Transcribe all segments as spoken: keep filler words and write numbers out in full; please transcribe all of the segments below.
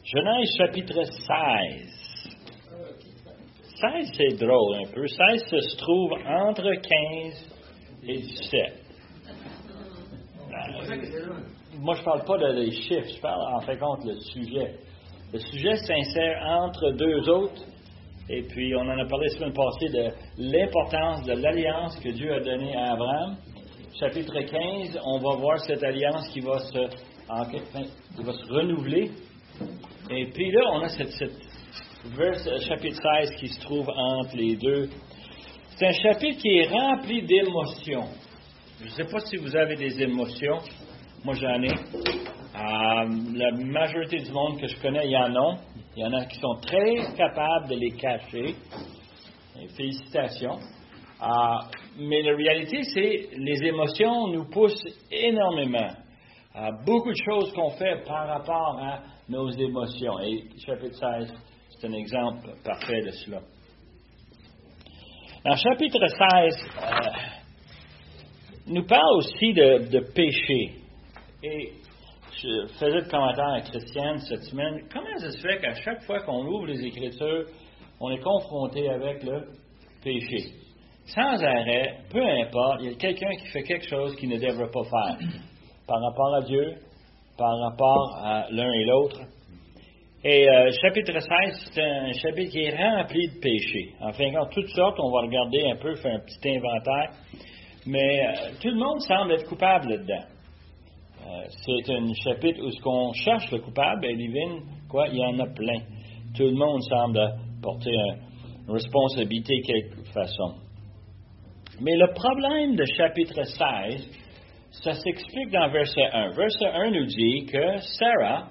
Genèse chapitre seize. seize, c'est drôle un peu. seize, ça se trouve entre quinze et dix-sept. Euh, moi, je ne parle pas des chiffres, je parle en fait contre le sujet. Le sujet s'insère entre deux autres. Et puis, on en a parlé la semaine passée de l'importance de l'alliance que Dieu a donnée à Abraham. Chapitre quinze, on va voir cette alliance qui va se, en, qui va se renouveler. Et puis là, on a cette, cette verse, chapitre seize qui se trouve entre les deux. C'est un chapitre qui est rempli d'émotions. Je ne sais pas si vous avez des émotions. Moi, j'en ai. Euh, la majorité du monde que je connais, il y en a. Il y en a qui sont très capables de les cacher. Et félicitations. Euh, mais la réalité, c'est les émotions nous poussent énormément. Euh, beaucoup de choses qu'on fait par rapport à nos émotions. Et chapitre seize, c'est un exemple parfait de cela. Dans chapitre seize, euh, nous parle aussi de, de péché. Et je faisais le commentaire à Christiane cette semaine. Comment ça se fait qu'à chaque fois qu'on ouvre les Écritures, on est confronté avec le péché? Sans arrêt, peu importe, il y a quelqu'un qui fait quelque chose qu'il ne devrait pas faire. Par rapport à Dieu, par rapport à l'un et l'autre. Et euh, chapitre seize, c'est un chapitre qui est rempli de péchés. Enfin, quand toutes sortes, on va regarder un peu, faire un petit inventaire. Mais euh, tout le monde semble être coupable là-dedans. Euh, c'est un chapitre où ce qu'on cherche le coupable, et divine, quoi, il y en a plein. Tout le monde semble porter une responsabilité de quelque façon. Mais le problème de chapitre seize, ça s'explique dans verset un. Verset un nous dit que Sarah,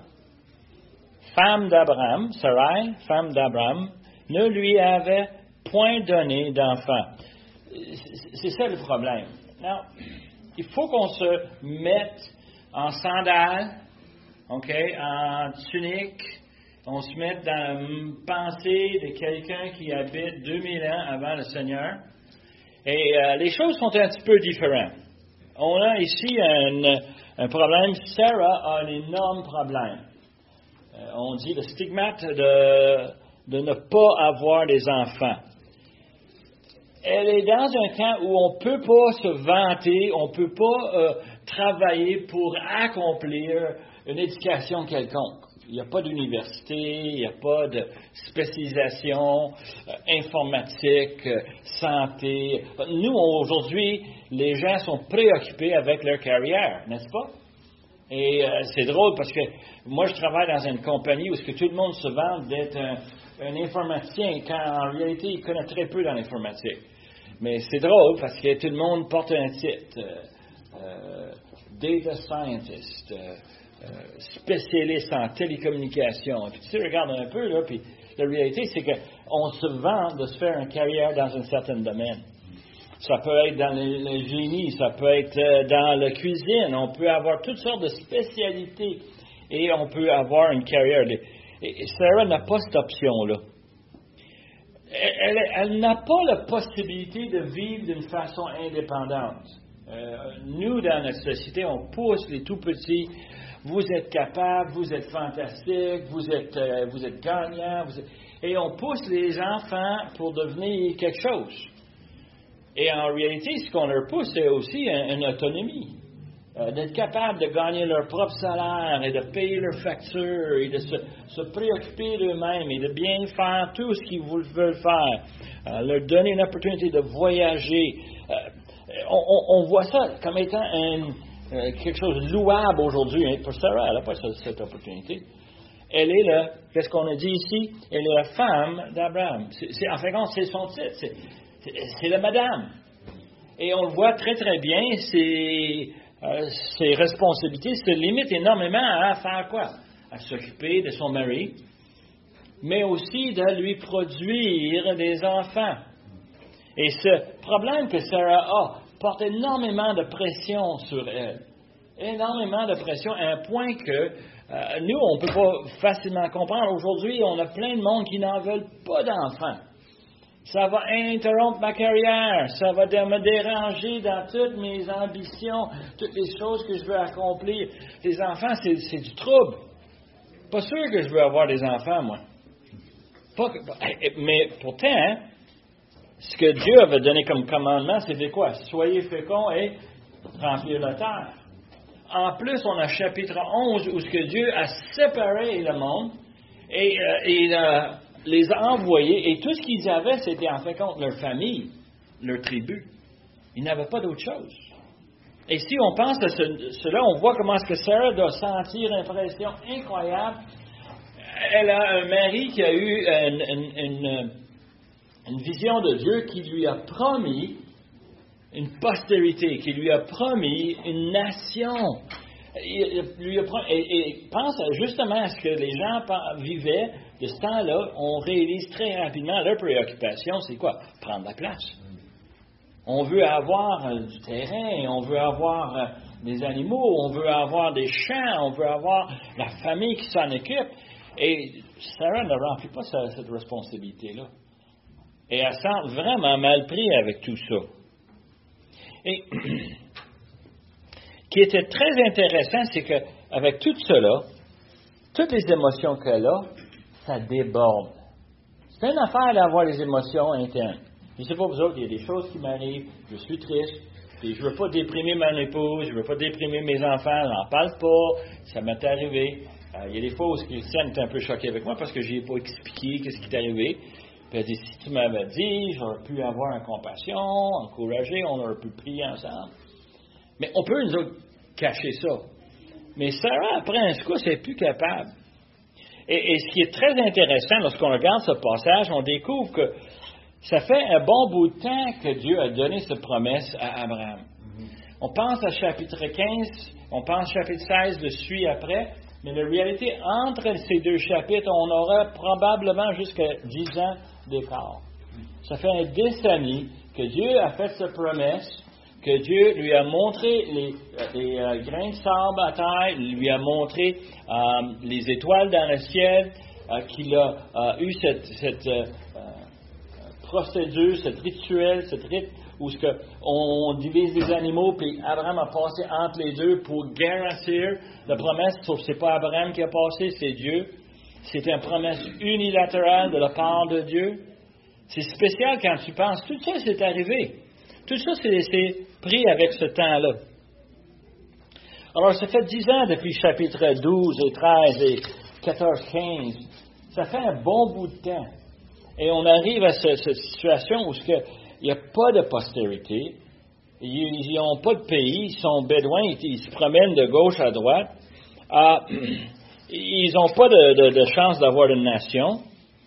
femme d'Abraham, Sarai, femme d'Abraham, ne lui avait point donné d'enfant. C'est ça le problème. Now, il faut qu'on se mette en sandales, OK, en tunique, on se mette dans la pensée de quelqu'un qui habite deux mille ans avant le Seigneur. Et euh, les choses sont un petit peu différentes. On a ici un, un problème. Sarah a un énorme problème. Euh, on dit le stigmate de, de ne pas avoir des enfants. Elle est dans un camp où on ne peut pas se vanter, on ne peut pas euh, travailler pour accomplir une éducation quelconque. Il n'y a pas d'université, il n'y a pas de spécialisation euh, informatique, euh, santé. Nous, aujourd'hui, les gens sont préoccupés avec leur carrière, n'est-ce pas? Et euh, c'est drôle parce que moi, je travaille dans une compagnie où ce que tout le monde se vante d'être un, un informaticien, quand en réalité, il connaît très peu dans l'informatique. Mais c'est drôle parce que tout le monde porte un titre. Euh, euh, data scientist, euh, euh, spécialiste en télécommunications. Puis tu sais, regarde un peu, là, puis la réalité, c'est qu'on se vante de se faire une carrière dans un certain domaine. Ça peut être dans le, le génie, ça peut être euh, dans la cuisine. On peut avoir toutes sortes de spécialités et on peut avoir une carrière. Et, et Sarah n'a pas cette option-là. Elle, elle, elle n'a pas la possibilité de vivre d'une façon indépendante. Euh, nous, dans notre société, on pousse les tout-petits. Vous êtes capables, vous êtes fantastiques, vous êtes, euh, vous êtes gagnants. Vous êtes... Et on pousse les enfants pour devenir quelque chose. Et en réalité, ce qu'on leur pousse, c'est aussi une, une autonomie. Euh, d'être capable de gagner leur propre salaire et de payer leurs factures et de se, se préoccuper d'eux-mêmes et de bien faire tout ce qu'ils veulent faire. Euh, leur donner une opportunité de voyager. Euh, on, on, on voit ça comme étant un, euh, quelque chose de louable aujourd'hui. Hein. Pour Sarah, elle n'a pas cette, cette opportunité. Elle est là, qu'est-ce qu'on a dit ici? Elle est la femme d'Abraham. C'est, c'est, en fait, c'est son titre. C'est, c'est, c'est la madame. Et on le voit très, très bien. C'est... Euh, ses responsabilités se limitent énormément à faire quoi? À s'occuper de son mari, mais aussi de lui produire des enfants. Et ce problème que Sarah a porte énormément de pression sur elle. Énormément de pression à un point que euh, nous, on ne peut pas facilement comprendre. Aujourd'hui, on a plein de monde qui n'en veulent pas d'enfants. Ça va interrompre ma carrière, ça va me déranger dans toutes mes ambitions, toutes les choses que je veux accomplir. Les enfants, c'est, c'est du trouble. Pas sûr que je veux avoir des enfants, moi. Pas que, mais pourtant, hein, ce que Dieu avait donné comme commandement, c'était quoi? Soyez féconds et remplir la terre. En plus, on a chapitre onze où ce que Dieu a séparé le monde et euh, il a les a envoyés et tout ce qu'ils avaient, c'était en fait contre leur famille, leur tribu. Ils n'avaient pas d'autre chose. Et si on pense à ce, cela, on voit comment est-ce que Sarah doit sentir une impression incroyable. Elle a un mari qui a eu une, une, une, une vision de Dieu qui lui a promis une postérité, qui lui a promis une nation. Il, il lui a promis, et, et pense justement à ce que les gens vivaient de ce temps-là. On réalise très rapidement leur préoccupation, c'est quoi? Prendre la place. On veut avoir euh, du terrain, on veut avoir euh, des animaux, on veut avoir des champs, on veut avoir la famille qui s'en occupe. Et Sarah ne remplit pas sa, cette responsabilité-là. Et elle sent vraiment mal pris avec tout ça. Et ce qui était très intéressant, c'est qu'avec tout cela, toutes les émotions qu'elle a, ça déborde. C'est une affaire d'avoir les émotions internes. Je ne sais pas vous autres, il y a des choses qui m'arrivent, je suis triste, et je ne veux pas déprimer ma épouse, je ne veux pas déprimer mes enfants, je n'en parle pas, ça m'est arrivé. Euh, il y a des fois où Christiane est un peu choquée avec moi parce que je n'ai pas expliqué ce qui est arrivé. Puis elle dit, si tu m'avais dit, j'aurais pu avoir une compassion, encourager, on aurait pu prier ensemble. Mais on peut, nous autres, cacher ça. Mais Sarah, après un coup, c'est plus capable. Et, et ce qui est très intéressant, lorsqu'on regarde ce passage, on découvre que ça fait un bon bout de temps que Dieu a donné cette promesse à Abraham. Mm-hmm. On pense à chapitre quinze, on pense à chapitre seize, le suit après, mais la réalité, entre ces deux chapitres, on aura probablement jusqu'à dix ans d'écart. Ça fait un décennie que Dieu a fait cette promesse, que Dieu lui a montré les, les euh, grains de sable à terre, lui a montré euh, les étoiles dans le ciel, euh, qu'il a euh, eu cette, cette euh, procédure, cette rituel, cette rite où ce que on divise les animaux, puis Abraham a passé entre les deux pour garantir la promesse, sauf que ce n'est pas Abraham qui a passé, c'est Dieu. C'est une promesse unilatérale de la part de Dieu. C'est spécial quand tu penses, tout ça c'est arrivé. Tout ça c'est laissé pris avec ce temps-là. Alors ça fait dix ans depuis chapitre douze et treize et quatorze, quinze. Ça fait un bon bout de temps. Et on arrive à ce, cette situation où il n'y a pas de postérité, ils n'ont pas de pays, ils sont bédouins, ils, ils se promènent de gauche à droite, ah, ils n'ont pas de, de, de chance d'avoir une nation.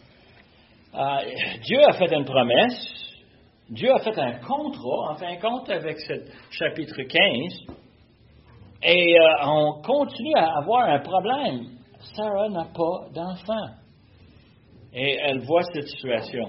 Ah, Dieu a fait une promesse, Dieu a fait un contrat, en fin de compte, avec ce chapitre quinze, et euh, on continue à avoir un problème. Sarah n'a pas d'enfant. Et elle voit cette situation.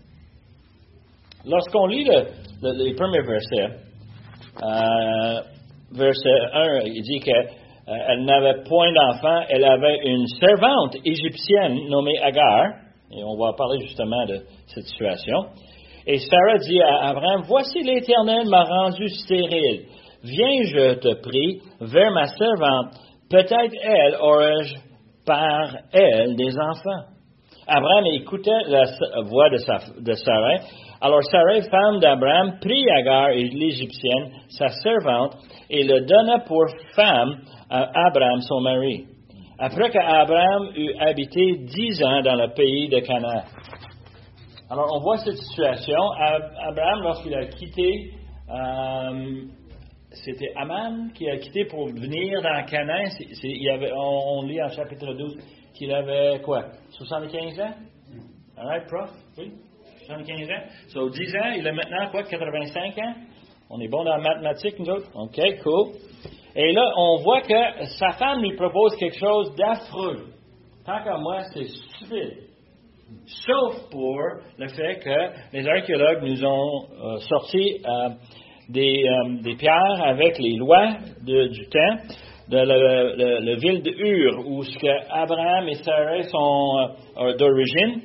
Lorsqu'on lit le, le, les premiers versets, euh, verset un, il dit qu'elle euh, n'avait point d'enfant, elle avait une servante égyptienne nommée Agar, et on va parler justement de cette situation. Et Sarah dit à Abraham, « Voici l'Éternel m'a rendu stérile. Viens, je te prie, vers ma servante. Peut-être elle aurais-je par elle des enfants. » Abraham écoutait la voix de, sa, de Sarai. Alors Sarai, femme d'Abraham, prit Agar, l'Égyptienne, sa servante, et le donna pour femme à Abraham, son mari. Après qu'Abraham eut habité dix ans dans le pays de Canaan. Alors on voit cette situation. Abraham, lorsqu'il a quitté, euh, c'était Aman qui a quitté pour venir dans Canaan. C'est, c'est, il y avait, on, on lit en chapitre douze. Qu'il avait quoi? soixante-quinze ans? All right, prof? Oui? soixante-quinze ans? So, dix ans, il a maintenant quoi? quatre-vingt-cinq ans? On est bon dans la mathématique, nous autres? OK, cool. Et là, on voit que sa femme lui propose quelque chose d'affreux. Tant qu'à moi, c'est stupide. Sauf pour le fait que les archéologues nous ont euh, sorti euh, des, euh, des pierres avec les lois de, du temps de la, la, la ville de Ur, où ce que Abraham et Sarah sont euh, d'origine.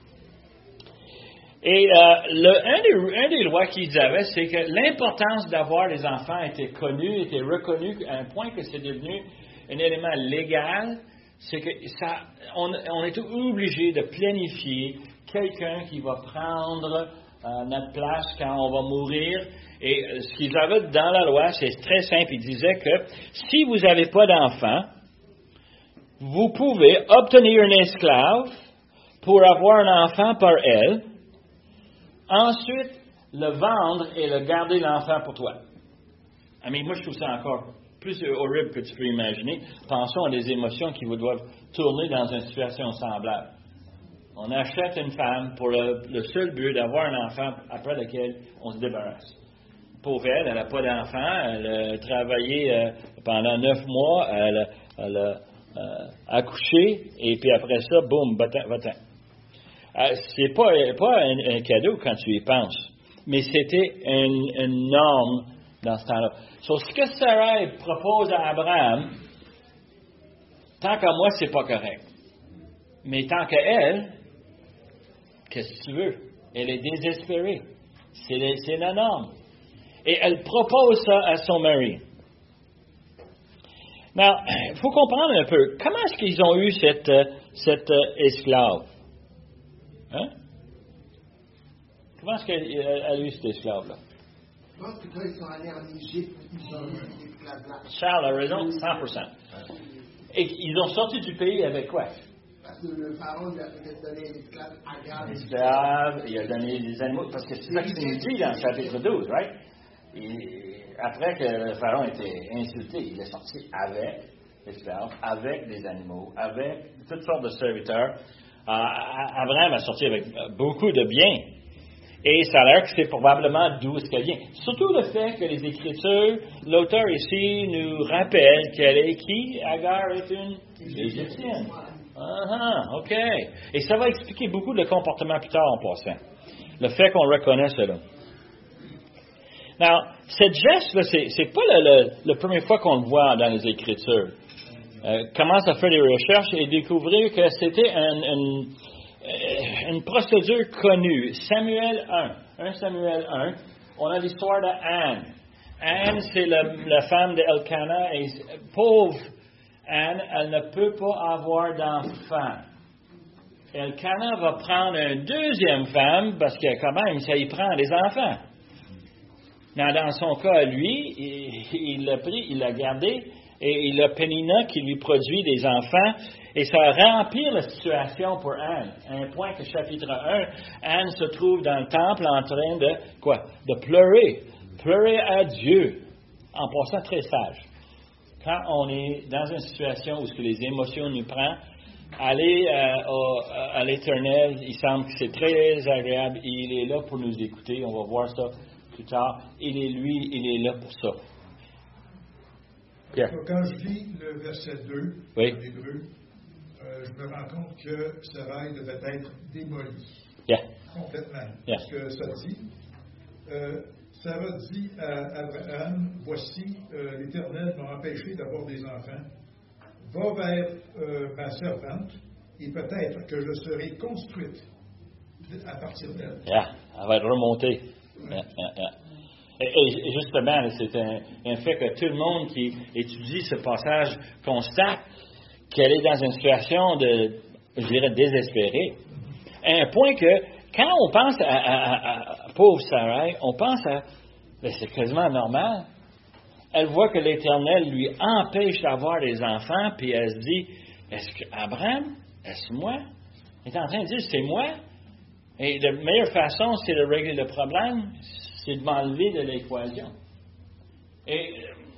Et euh, le, un, des, un des lois qu'ils avaient, c'est que l'importance d'avoir des enfants était connue, était reconnue à un point que c'est devenu un élément légal c'est que ça, on, on est obligé de planifier quelqu'un qui va prendre euh, notre place quand on va mourir. Et euh, ce qu'ils avaient dans la loi, c'est très simple. Ils disaient que si vous n'avez pas d'enfant, vous pouvez obtenir un esclave pour avoir un enfant par elle, ensuite le vendre et le garder l'enfant pour toi. I mean, moi, je trouve ça encore plus horrible que tu peux imaginer. Pensons à des émotions qui vous doivent tourner dans une situation semblable. On achète une femme pour le, le seul but d'avoir un enfant après lequel on se débarrasse. Pauvre elle, elle n'a pas d'enfant, elle a travaillé euh, pendant neuf mois, elle a, elle a euh, accouché, et puis après ça, boum, va-t'en, va-t'en. Euh, c'est pas, pas un, un cadeau quand tu y penses, mais c'était une, une norme dans ce temps-là. So, ce que Sarah propose à Abraham, tant qu'à moi, c'est pas correct. Mais tant qu'à elle, qu'est-ce que tu veux? Elle est désespérée. C'est, c'est la norme. Et elle propose ça à son mari. Now, il faut comprendre un peu, comment est-ce qu'ils ont eu cette, cette euh, esclave? Hein? Comment est-ce qu'elle a eu cet esclave-là? Je pense que quand ils sont allés en Égypte, ils ont eu un esclave là. Charles a raison, cent pour cent. Et ils ont sorti du pays avec quoi? Parce que le pharaon lui a peut-être donné un esclave Agar. Un esclave, il a donné des animaux, parce que c'est ça qu'il nous dit dans le chapitre douze, right? Et après que le pharaon était insulté, il est sorti avec l'esclave, avec des animaux, avec toutes sortes de serviteurs. Euh, Abraham a sorti avec beaucoup de biens. Et ça a l'air que c'est probablement d'où est-ce qu'elle vient. Surtout le fait que les Écritures, l'auteur ici nous rappelle qu'elle est qui? Agar est une Égyptienne. Ah, OK. Et ça va expliquer beaucoup de comportements plus tard en passant. Le fait qu'on reconnaît cela. Now, cette geste-là, c'est, c'est pas le, le, la première fois qu'on le voit dans les Écritures. Euh, commence à faire des recherches et découvrir que c'était un, un une procédure connue. Samuel un. un Samuel un. On a l'histoire de Anne. Anne, c'est la, la femme d'Elkanah. Et pauvre Anne, elle ne peut pas avoir d'enfant. Elkanah va prendre une deuxième femme parce que quand même, ça y prend des enfants. Dans, dans son cas, lui, il, il l'a pris, il l'a gardé et il a Pénina qui lui produit des enfants. Et ça remplit la situation pour Anne. À un point que chapitre un, Anne se trouve dans le temple en train de, quoi? De pleurer. Pleurer à Dieu. En passant très sage. Quand on est dans une situation où ce que les émotions nous prennent, aller euh, au, à l'Éternel, il semble que c'est très agréable. Il est là pour nous écouter. On va voir ça plus tard. Il est lui, il est là pour ça. Pierre. Quand je lis le verset deux, oui. en hébreu, Euh, je me rends compte que Sarai devait être démolie. Yeah. Complètement. Yeah. Parce que ça dit, euh, Sarah dit à Abraham, voici, euh, l'Éternel m'a empêché d'avoir des enfants. Va vers euh, ma servante, et peut-être que je serai construite à partir d'elle. Yeah. Elle va être remontée. Ouais. Yeah, yeah, yeah. Et, et justement, c'est un, un fait que tout le monde qui étudie ce passage constate qu'elle est dans une situation de, je dirais, désespérée. À un point que, quand on pense à, à, à, à pauvre Sarah, on pense à, ben c'est quasiment normal. Elle voit que l'Éternel lui empêche d'avoir des enfants, puis elle se dit, est-ce que Abraham, est-ce moi? Elle est en train de dire, c'est moi? Et la meilleure façon, c'est de régler le problème, c'est de m'enlever de l'équation. Et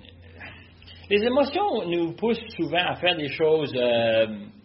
les émotions nous poussent souvent à faire des choses euh,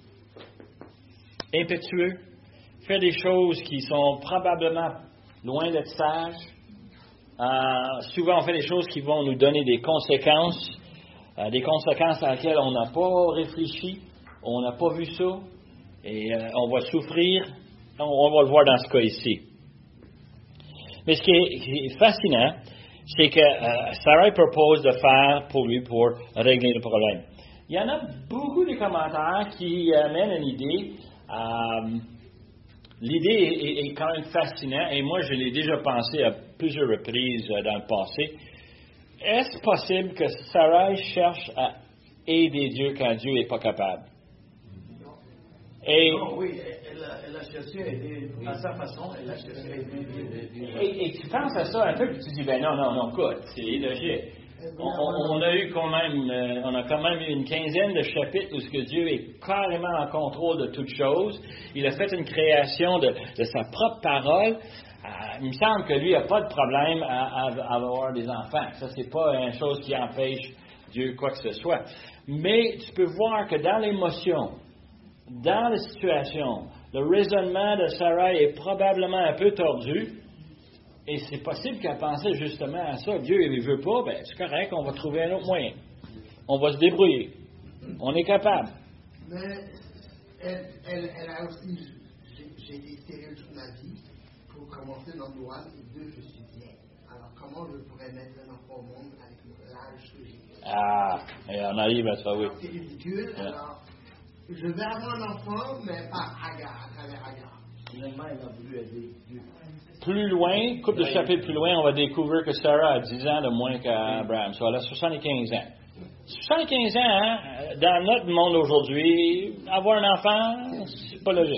impétueuses, faire des choses qui sont probablement loin d'être sages. Euh, souvent, on fait des choses qui vont nous donner des conséquences, euh, des conséquences à laquelle on n'a pas réfléchi, on n'a pas vu ça, et euh, on va souffrir. On, on va le voir dans ce cas ici. Mais ce qui est, qui est fascinant, c'est que euh, Sarah propose de faire pour lui pour régler le problème. Il y en a beaucoup de commentaires qui amènent une idée. Euh, l'idée est, est, est quand même fascinante, et moi je l'ai déjà pensé à plusieurs reprises euh, dans le passé. Est-ce possible que Sarah cherche à aider Dieu quand Dieu n'est pas capable? Et, non, oui, elle a, elle a cherché à aider à sa façon, elle a cherché à aider. et, et tu penses à ça un peu, puis tu dis, ben non, non, non, écoute, c'est illogique. On, on, on a eu quand même, euh, on a quand même eu une quinzaine de chapitres où ce que Dieu est carrément en contrôle de toutes choses. Il a fait une création de, de sa propre parole. Euh, il me semble que lui n'a pas de problème à, à, à avoir des enfants. Ça, c'est pas une chose qui empêche Dieu quoi que ce soit. Mais tu peux voir que dans l'émotion, dans la situation, le raisonnement de Sarah est probablement un peu tordu. Et c'est possible qu'elle pensait justement à ça. Dieu, il ne veut pas, ben c'est correct, on va trouver un autre moyen. On va se débrouiller. On est capable. Mais elle, elle, elle a aussi, j'ai, j'ai été stérile toute ma vie. Pour commencer dans le douane, et deux, je suis vieille. Alors comment je pourrais mettre un enfant au monde avec l'âge que j'ai? Ah, et on arrive à ça, oui. C'est ridicule. Yeah. Alors, je vais avoir un enfant, mais par Agar, à travers Agar. Finalement, elle a voulu aider Dieu. Plus loin, couple de chapitres plus loin, on va découvrir que Sarah a dix ans de moins qu'Abraham. So, elle a soixante-quinze ans. soixante-quinze ans, hein, dans notre monde aujourd'hui, avoir un enfant, c'est pas logique.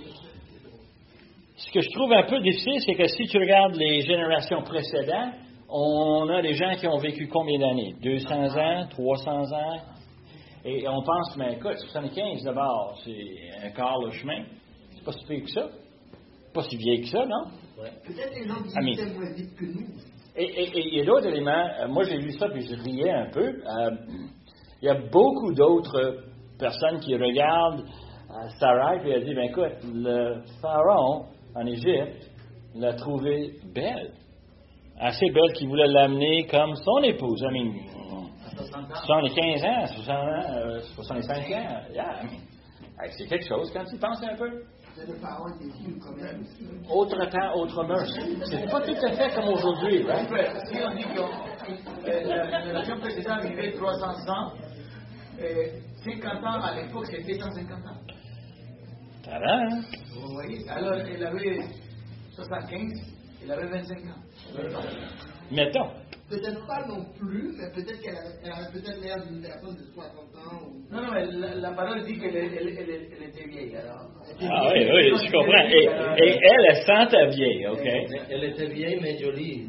Ce que je trouve un peu difficile, c'est que si tu regardes les générations précédentes, on a des gens qui ont vécu combien d'années? deux cents ans, trois cents ans? Et on pense, mais écoute, soixante-quinze d'abord, c'est un quart le chemin. C'est pas si pire que ça. Pas si vieille que ça, non? Ouais. Peut-être les gens vieillissent moins vite que nous. Et il y a d'autres éléments. Euh, moi, j'ai vu ça puis je riais un peu. Euh, il y a beaucoup d'autres personnes qui regardent euh, Sarah et elle dit, ben écoute, le pharaon en Égypte l'a trouvée belle. Assez belle qu'il voulait l'amener comme son épouse. I mean, soixante-quinze ans, soixante ans, euh, soixante-cinq ans. Yeah, I mean, c'est quelque chose quand tu penses un peu. Autre temps, autre mœurs. C'est pas tout à fait comme aujourd'hui, hein? Si on dit que euh, la génération précédente vivait trois cents ans, euh, cinquante ans à l'époque c'était cent cinquante ans. Tadam, hein? Vous voyez? Alors elle avait soixante-quinze, elle avait vingt-cinq ans. Mettons. Peut-être pas non plus, mais peut-être qu'elle avait, elle avait peut-être l'air d'une personne de soixante ans. Ou... Non, non, mais la, la parole dit qu'elle elle, elle, elle, elle était vieille. Alors. Ah oui, oui, je comprends. Et, et elle, elle sentait vieille, OK? Elle, elle était vieille, mais jolie.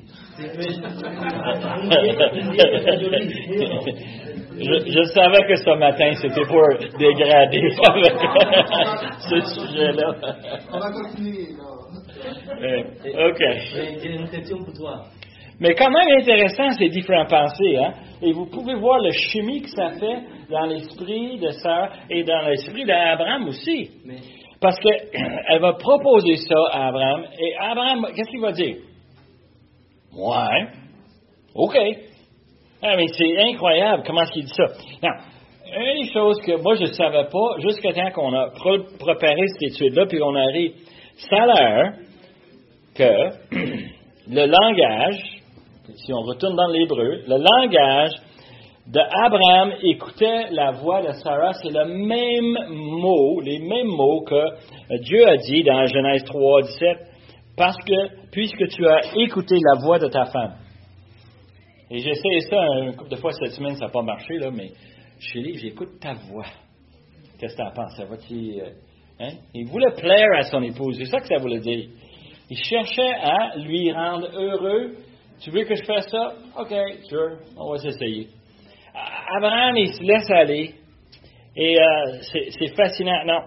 je, je savais que ce matin, c'était pour dégrader ce sujet-là. On va continuer. Euh, OK. J'ai une question pour toi. Mais quand même intéressant, ces différentes pensées. Hein? Et vous pouvez voir le chimie que ça fait dans l'esprit de Sarah et dans l'esprit d'Abraham aussi. Mais... Parce qu'elle va proposer ça à Abraham. Et Abraham, qu'est-ce qu'il va dire? Ouais. OK. Ah, mais c'est incroyable comment est-ce qu'il dit ça. Non. Une des choses que moi, je ne savais pas, jusqu'à temps qu'on a préparé cette étude-là, puis on arrive, ça a l'air que le langage, si on retourne dans l'hébreu, le langage d'Abraham écoutait la voix de Sarah, c'est le même mot, les mêmes mots que Dieu a dit dans Genèse trois, dix-sept, parce que, puisque tu as écouté la voix de ta femme. Et j'ai essayé ça une couple de fois cette semaine, ça n'a pas marché, là, mais chérie, j'écoute ta voix. Qu'est-ce que tu en penses? Ça va-tu, euh, hein? Il voulait plaire à son épouse, c'est ça que ça voulait dire. Il cherchait à lui rendre heureux. Tu veux que je fasse ça? OK, sure, on va s'essayer. Abraham, il se laisse aller. Et euh, c'est, c'est fascinant. Non.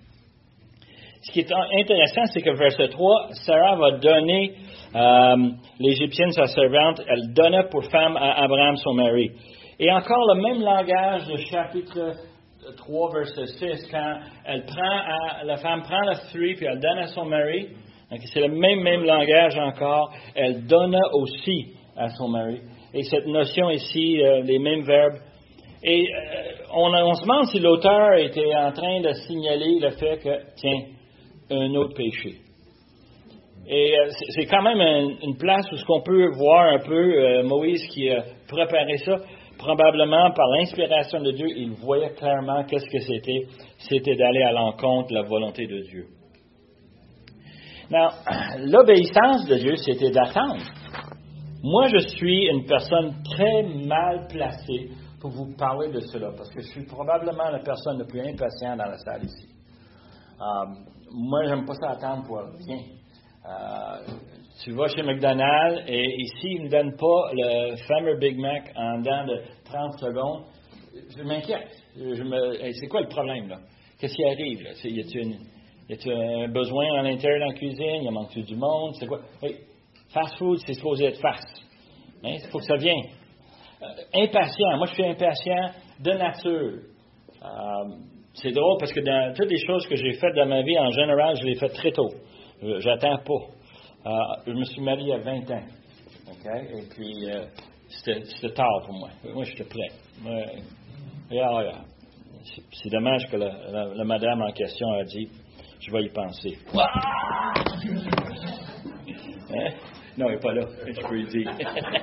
Ce qui est intéressant, c'est que verset trois, Sarah va donner euh, l'Égyptienne, sa servante, elle donna pour femme à Abraham, son mari. Et encore le même langage du chapitre trois, verset six, quand elle prend à, la femme prend le fruit puis elle donne à son mari. Donc, c'est le même, même langage encore. Elle donna aussi à son mari. Et cette notion ici, euh, les mêmes verbes. Et euh, on, on se demande si l'auteur était en train de signaler le fait que, tiens, un autre péché. Et euh, c'est, c'est quand même un, une place où ce qu'on peut voir un peu euh, Moïse qui a préparé ça. Probablement par l'inspiration de Dieu, il voyait clairement qu'est-ce que c'était. C'était d'aller à l'encontre de la volonté de Dieu. Non, l'obéissance de Dieu, c'était d'attendre. Moi, je suis une personne très mal placée pour vous parler de cela, parce que je suis probablement la personne la plus impatiente dans la salle ici. Euh, moi, j'aime pas ça attendre pour rien. Euh, tu vas chez McDonald's et ici, ils ne me donnent pas le fameux Big Mac en dedans de trente secondes. Je m'inquiète. Je me, hey, c'est quoi le problème, là? Qu'est-ce qui arrive, là? C'est, y a-t-il une, y a-t-il un besoin à l'intérieur de la cuisine? Y a manque-tu du monde? C'est quoi? Oui, fast food, c'est supposé être fast. Hein? Il faut que ça vienne. Euh, impatient. Moi, je suis impatient de nature. Euh, c'est drôle parce que dans toutes les choses que j'ai faites dans ma vie, en général, je les fais très tôt. Je, j'attends pas. Euh, je me suis marié à vingt ans. Okay? Et puis, euh, c'était, c'était tard pour moi. Moi, j'étais prêt. Moi, yeah, yeah. C'est, c'est dommage que la, la, la madame en question a dit « Je vais y penser. » Hein? Non, elle n'est pas là. Je peux le dire.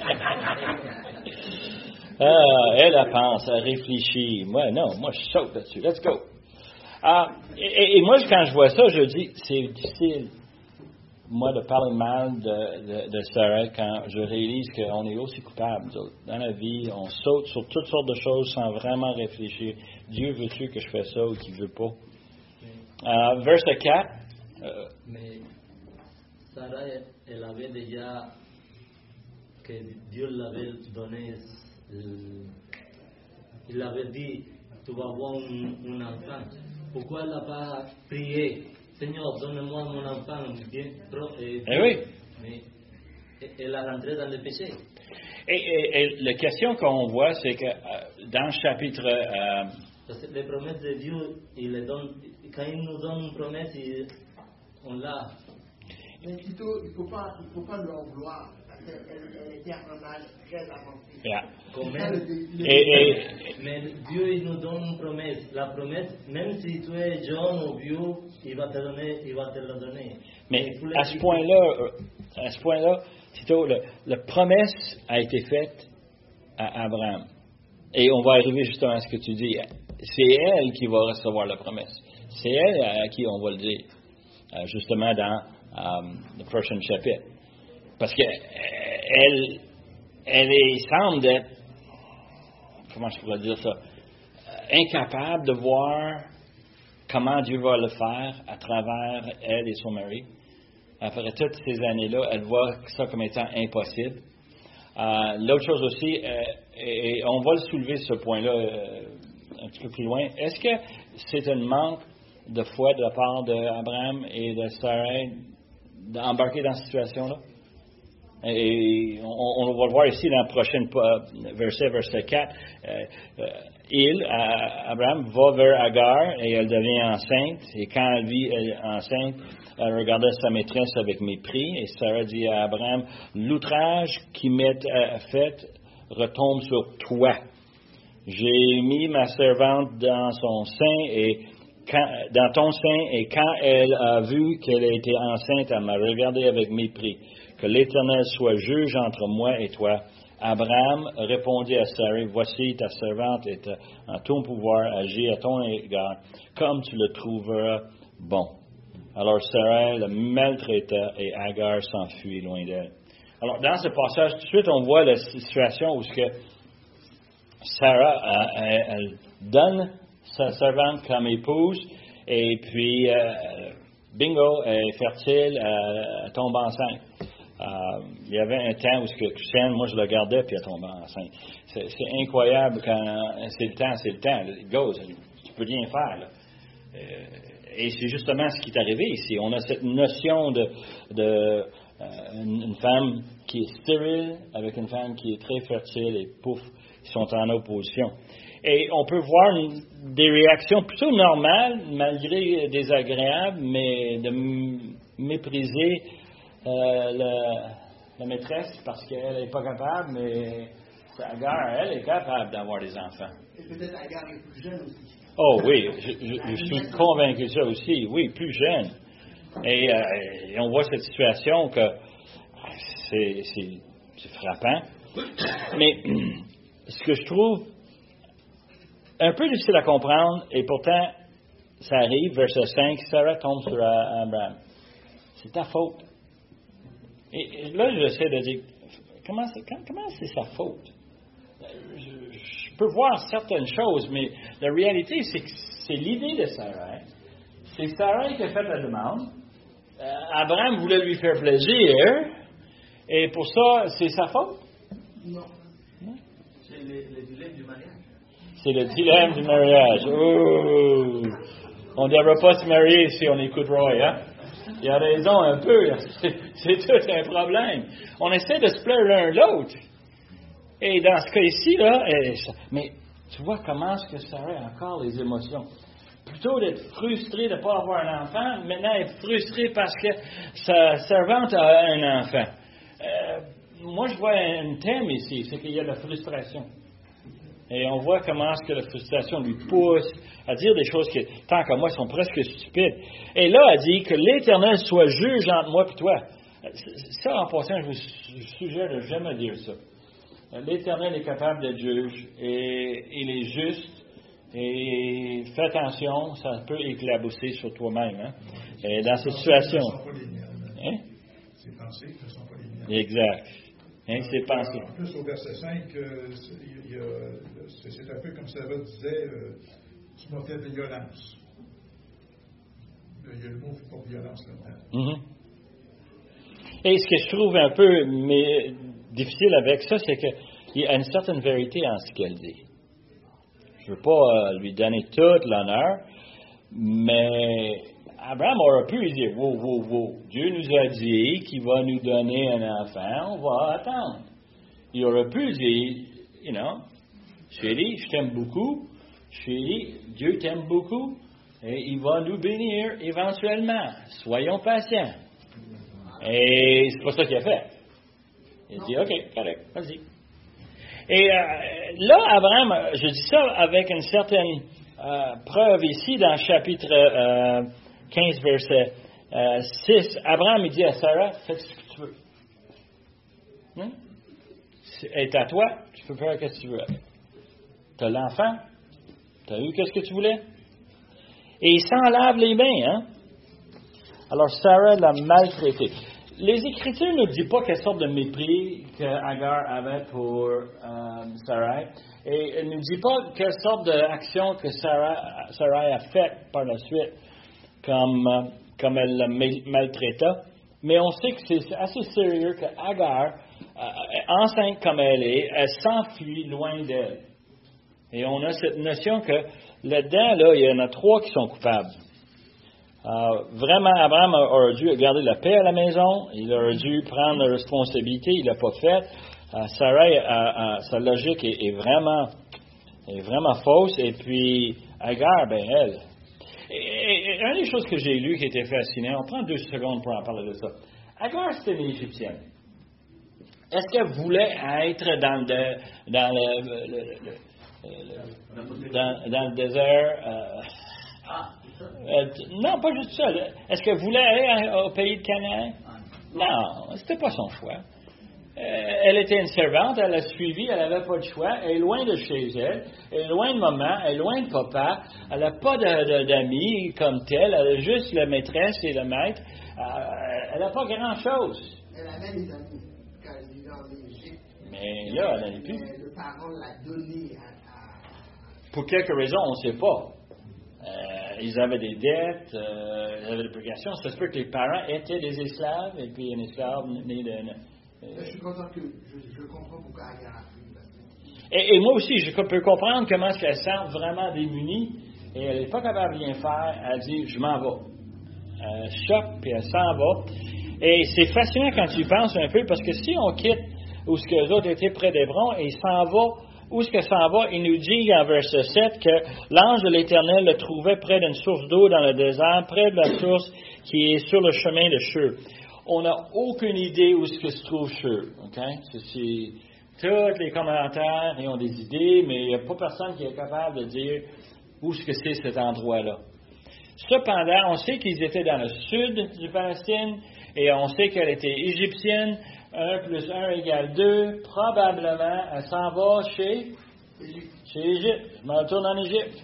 ah, elle, elle pense, elle réfléchit. Moi, non, moi, je saute là-dessus. Let's go. Ah, et, et moi, quand je vois ça, je dis « C'est difficile, moi, de parler mal de, de, de Sarah quand je réalise qu'on est aussi coupables. Dans la vie, on saute sur toutes sortes de choses sans vraiment réfléchir. Dieu veut-tu que je fasse ça ou qu'il ne veut pas? Uh, verset quatre. Euh, Mais Sarah, elle avait déjà que Dieu l'avait donné, il avait dit, tu vas avoir un, un enfant. Pourquoi elle n'a pas prié? Seigneur, donne-moi mon enfant. Bien, trop, et, eh oui. Mais elle a rentré dans le péché. Et, et, et la question qu'on voit, c'est que euh, dans le chapitre... Euh, Parce que les promesses de Dieu, il les donne, quand il nous donne une promesse, il, on l'a. Mais plutôt, il ne faut pas, il faut pas lui en vouloir, parce qu'elle elle était à un âge très avancé. Yeah. Quand Ça, même, le- le- Et, et, mais Dieu il nous donne une promesse. La promesse, même si tu es jeune ou vieux, il va te donner, il va te la donner. mais Il faut à ce l'expliquer. point-là, euh, à ce point-là, Tito, le, la promesse a été faite à Abraham. Et on va arriver justement à ce que tu dis. C'est elle qui va recevoir la promesse. C'est elle à qui on va le dire, euh, justement dans um, le prochain chapitre. Parce que euh, elle, elle est, semble d'être, comment je pourrais dire ça, euh, incapable de voir comment Dieu va le faire à travers elle et son mari. Après toutes ces années-là, elle voit ça comme étant impossible. Euh, l'autre chose aussi, euh, et, et on va le soulever ce point-là euh, un petit peu plus loin, est-ce que c'est un manque de foi de la part d'Abraham et de Sarah d'embarquer dans cette situation-là? Et on, on va le voir ici dans le prochain verset, verset quatre. Euh, euh, il, euh, Abraham, va vers Agar et elle devient enceinte. Et quand elle vit elle, enceinte, elle regardait sa maîtresse avec mépris. Et Sarah dit à Abraham, l'outrage qui m'est euh, fait retombe sur toi. J'ai mis ma servante dans son sein et quand, dans ton sein, et quand elle a vu qu'elle était enceinte, elle m'a regardé avec mépris. Que l'Éternel soit juge entre moi et toi. Abraham répondit à Sarah, voici ta servante est en ton pouvoir, agis à ton égard, comme tu le trouveras bon. Alors Sarah le maltraita et Agar s'enfuit loin d'elle. Alors dans ce passage, tout de suite, on voit la situation où ce que Sarah, elle, elle donne sa servante comme épouse, et puis, euh, bingo, elle est fertile, elle, elle tombe enceinte. Euh, il y avait un temps où ce que Christiane, moi je la gardais, puis elle tombait enceinte. C'est, c'est incroyable quand c'est le temps, c'est le temps. It goes, tu peux rien faire. Là. Euh, et c'est justement ce qui est arrivé ici. On a cette notion de, de euh, une, une femme qui est stérile avec une femme qui est très fertile et pouf, ils sont en opposition. Et on peut voir une, des réactions plutôt normales, malgré désagréables, mais de m- mépriser euh, la, la maîtresse parce qu'elle n'est pas capable, mais Agar, elle est capable d'avoir des enfants. Et peut-être Agar est plus jeune aussi. Oh oui, je, je, je suis convaincu de ça aussi. Oui, plus jeune. Et, euh, et on voit cette situation que c'est, c'est, c'est frappant. Mais ce que je trouve un peu difficile à comprendre, et pourtant, ça arrive, verset cinq, Sarah tombe sur Abraham. C'est ta faute. Et, et là, j'essaie de dire, comment c'est, comment c'est sa faute? Je, je peux voir certaines choses, mais la réalité, c'est que c'est l'idée de Sarah. c'est Sarah qui a fait la demande. Euh, Abraham voulait lui faire plaisir. Et pour ça, c'est sa faute? Non. C'est le, le dilemme du mariage. C'est le dilemme du mariage. Oh! On ne devrait pas se marier si on écoute Roy, hein? Il a raison un peu. C'est, c'est tout un problème. On essaie de se plaire l'un l'autre. Et dans ce cas ici, là, et, mais tu vois comment est-ce que Sarah a encore les émotions. Plutôt d'être frustrée de ne pas avoir un enfant, maintenant elle est frustrée parce que sa servante a un enfant. Euh, moi, je vois un thème ici, c'est qu'il y a de la frustration. Et on voit comment est-ce que la frustration lui pousse à dire des choses qui, tant qu'à moi, sont presque stupides. Et là, elle dit que l'Éternel soit juge entre moi et toi. Ça, en passant, je vous suggère de jamais dire ça. L'Éternel est capable d'être juge et il est juste. Et fais attention, ça peut éclabousser sur toi-même. Hein? Et dans cette situation. Ce ne sont pas les miennes. Hein? Ces pensées ne sont pas les miennes. Exact. Hein, c'est pensé. En plus, au verset cinq, euh, c'est, il y a, c'est, c'est un peu comme Sarah disait, euh, tu m'as fait de violence. Il y a le mot pour violence là-dedans. Mm-hmm. Et ce que je trouve un peu mais, difficile avec ça, c'est qu'il y a une certaine vérité en ce qu'elle dit. Je ne veux pas euh, lui donner tout l'honneur, mais Abraham aurait pu lui dire, wow, wow, wow, Dieu nous a dit qu'il va nous donner un enfant, on va attendre. Il aurait pu dire, you know, chérie, je t'aime beaucoup, chérie, Dieu t'aime beaucoup, et il va nous bénir éventuellement. Soyons patients. Et c'est pas ça qu'il a fait. Il a dit, OK, correct, vas-y. Et euh, là, Abraham, je dis ça avec une certaine euh, preuve ici dans le chapitre euh, quinze, verset euh, six. Abraham, il dit à Sarah, fais ce que tu veux. Hein? Elle est à toi, tu peux faire ce que tu veux. Tu as l'enfant, tu as eu ce que tu voulais. Et il s'en lave les mains. Hein? Alors, Sarah l'a maltraité. Les Écritures ne disent pas quelle sorte de mépris que Agar avait pour euh, Sarai. Et elle ne dit pas quelle sorte d'action que Sarah, Sarai a faite par la suite, comme, euh, comme elle la maltraita. Mais on sait que c'est assez sérieux que Agar, euh, enceinte comme elle est, elle s'enfuit loin d'elle. Et on a cette notion que là-dedans, là, il y en a trois qui sont coupables. Euh, vraiment, Abraham aurait dû garder la paix à la maison. Il aurait dû prendre la responsabilité. Il l'a pas fait. Euh, Sarah, euh, euh, sa logique est, est vraiment, est vraiment fausse. Et puis, Agar, ben elle. Et, et, et une des choses que j'ai lues qui était fascinante, on prend deux secondes pour en parler de ça. Agar, c'était une Égyptienne. Est-ce qu'elle voulait être dans le, dans le, le, le, le, le dans, dans le désert? Euh, Euh, non, pas juste ça. Est-ce qu'elle voulait aller au pays de Canaan? Non, c'était pas son choix. Euh, elle était une servante, elle a suivi, elle n'avait pas de choix. Elle est loin de chez elle, elle est loin de maman, elle est loin de papa. Elle n'a pas de, de, d'amis comme telle, elle a juste la maîtresse et le maître. Euh, elle n'a pas grand-chose. Elle avait des amis quand elle vivait en Égypte. Mais là, elle n'en est plus. Mais le parent l'a donné à, à... Pour quelques raisons, on ne sait pas. Euh, ils avaient des dettes, euh, ils avaient des obligations. Ça se peut que les parents étaient des esclaves, et puis un esclave né de... Euh, je suis content que je, je comprends pourquoi Agar a pris. Et, et moi aussi, je peux comprendre comment elle se sent vraiment démunie, et elle n'est pas capable de rien faire. Elle dit, je m'en vais. Elle choque, puis elle s'en va. Et c'est fascinant quand tu y penses un peu, parce que si on quitte où ce que les autres étaient près d'Hébron, et il s'en va, où est-ce que s'en va? Il nous dit en verset sept que l'ange de l'Éternel le trouvait près d'une source d'eau dans le désert, près de la source qui est sur le chemin de Shur. On n'a aucune idée où est-ce que se trouve Shur. Okay? C'est, tous les commentaires ils ont des idées, mais il n'y a pas personne qui est capable de dire où est-ce que c'est cet endroit-là. Cependant, on sait qu'ils étaient dans le sud du Palestine et on sait qu'elle était égyptienne. un plus un égale deux. Probablement, elle s'en va chez, chez Égypte. Je me retourne en Égypte.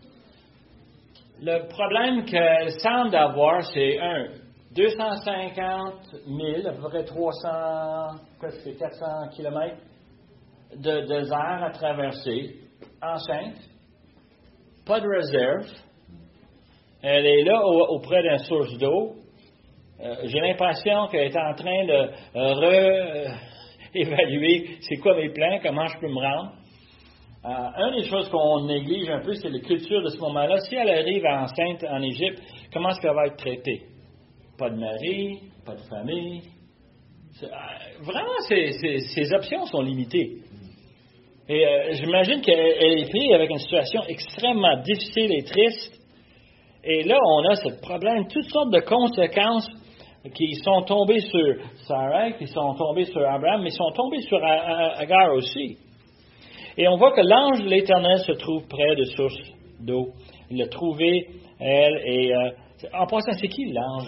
Le problème qu'elle semble avoir, c'est un, deux cent cinquante mille, à peu près trois cents, quoi, c'est quatre cents kilomètres de désert à traverser, enceinte, pas de réserve, Elle est là au, auprès d'une source d'eau. Euh, j'ai l'impression qu'elle est en train de euh, réévaluer c'est quoi mes plans, comment je peux me rendre. Euh, une des choses qu'on néglige un peu, c'est la culture de ce moment-là. Si elle arrive enceinte en Égypte, comment est-ce qu'elle va être traitée? Pas de mari, pas de famille. C'est, euh, vraiment, c'est, c'est, ces options sont limitées. Et euh, j'imagine qu'elle est prise avec une situation extrêmement difficile et triste. Et là, on a ce problème, toutes sortes de conséquences qui sont tombées sur Sarah, qui sont tombées sur Abraham, mais sont tombées sur Agar aussi. Et on voit que l'ange de l'Éternel se trouve près de sources d'eau. Il l'a trouvé, elle, et euh, en passant, c'est qui l'ange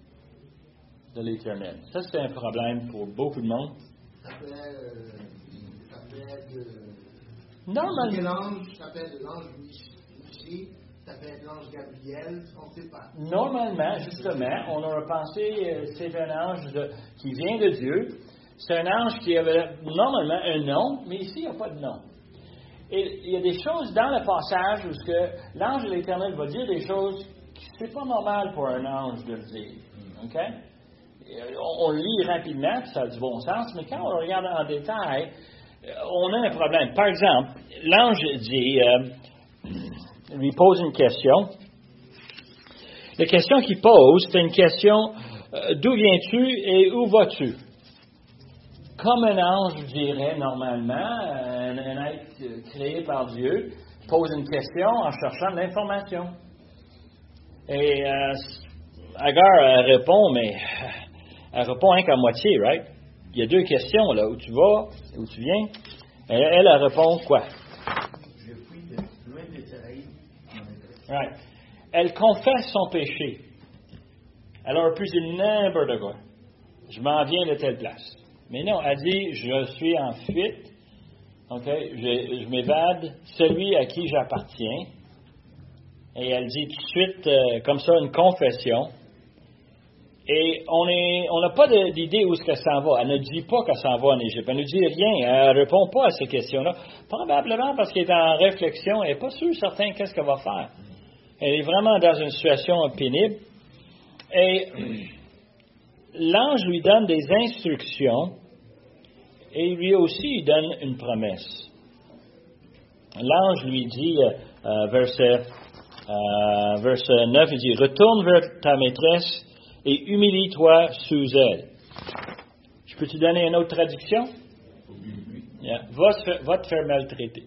de l'Éternel? Ça, c'est un problème pour beaucoup de monde. Ça peut être, ça peut être Normalement. Quel ange s'appelle l'ange Michel, ça peut être l'ange Gabriel, on ne sait pas. Normalement, justement, on aurait pensé euh, c'est un ange de, qui vient de Dieu. C'est un ange qui avait normalement un nom, mais ici, il n'y a pas de nom. Et il y a des choses dans le passage où que l'ange de l'Éternel va dire des choses qui c'est pas normal pour un ange de le dire. OK? On, on le lit rapidement, puis ça a du bon sens, mais quand on le regarde en détail, on a un problème. Par exemple, l'ange dit, euh, lui pose une question. La question qu'il pose, c'est une question, euh, d'où viens-tu et où vas-tu? Comme un ange dirait normalement, un, un être créé par Dieu pose une question en cherchant de l'information. Et euh, Agar elle répond, mais elle répond rien qu'à moitié, right? Il y a deux questions, là, où tu vas, où tu viens. Elle, elle, elle répond quoi? Je fuis de loin de Sarai. Right. Elle confesse son péché. Elle aurait pu dire n'importe quoi. Je m'en viens de telle place. Mais non, elle dit, je suis en fuite, ok, je, je m'évade, celui à qui j'appartiens. Et elle dit tout de suite, euh, comme ça, une confession. Et on est, on n'a pas de, d'idée où est-ce qu'elle s'en va. Elle ne dit pas qu'elle s'en va en Égypte. Elle ne dit rien. Elle ne répond pas à ces questions-là. Probablement parce qu'elle est en réflexion. Elle n'est pas sûre, certain, qu'est-ce qu'elle va faire. Elle est vraiment dans une situation pénible. Et l'ange lui donne des instructions et lui aussi il donne une promesse. L'ange lui dit, euh, verset, euh, verset neuf, il dit, « Retourne vers ta maîtresse et humilie-toi sous elle. » Je peux te donner une autre traduction? Yeah. Va, se faire, va te faire maltraiter.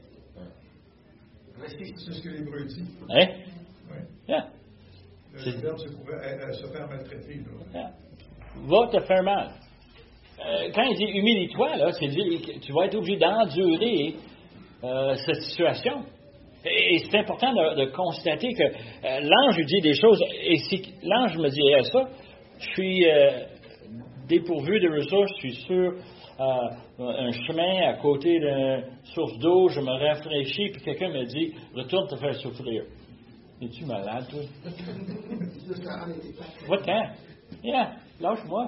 C'est ce que l'Hébreu dit. Hein? Oui. Yeah. Le verbe se, euh, se faire maltraiter. Là. Yeah. Va te faire mal. Euh, quand il dit humilie-toi, là, c'est dire que tu vas être obligé d'endurer euh, cette situation. Et, et c'est important de, de constater que euh, l'ange dit des choses, et si l'ange me dirait ça, je suis euh, dépourvu de ressources, je suis sur euh, un chemin à côté d'une source d'eau, je me rafraîchis, puis quelqu'un me dit, retourne te faire souffrir. Es-tu malade, toi? Va-t'en. Yeah, lâche-moi.